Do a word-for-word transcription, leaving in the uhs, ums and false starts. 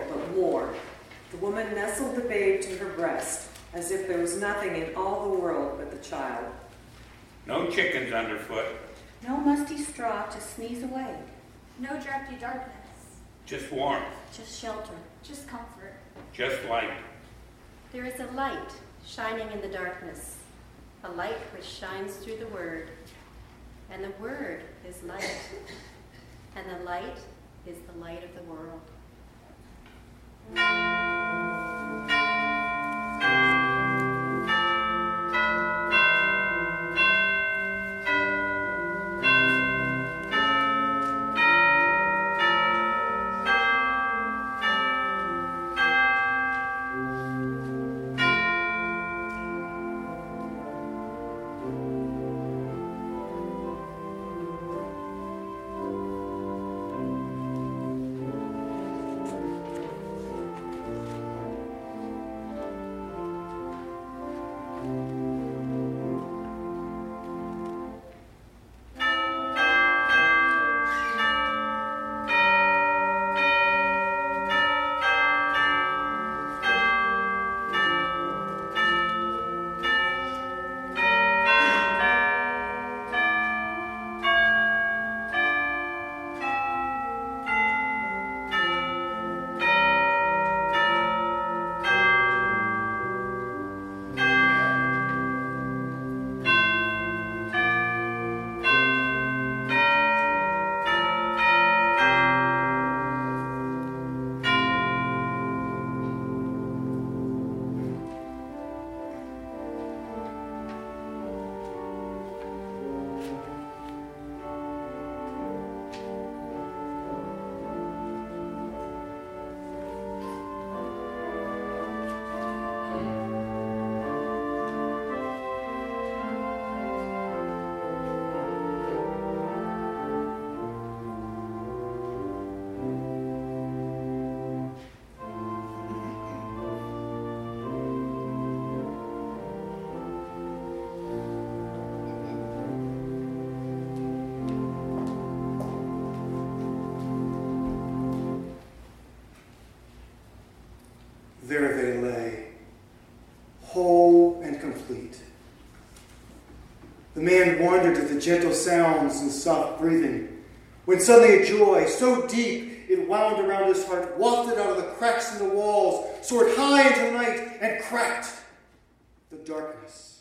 but more. The woman nestled the babe to her breast, as if there was nothing in all the world but the child. No chickens underfoot. No musty straw to sneeze away. No drafty darkness. Just warmth. Just shelter. Just comfort. Just light. There is a light shining in the darkness, a light which shines through the Word. And the Word is light, and the light is the light of the world. There they lay, whole and complete. The man wondered at the gentle sounds and soft breathing, when suddenly a joy so deep it wound around his heart, wafted out of the cracks in the walls, soared high into the night, and cracked the darkness.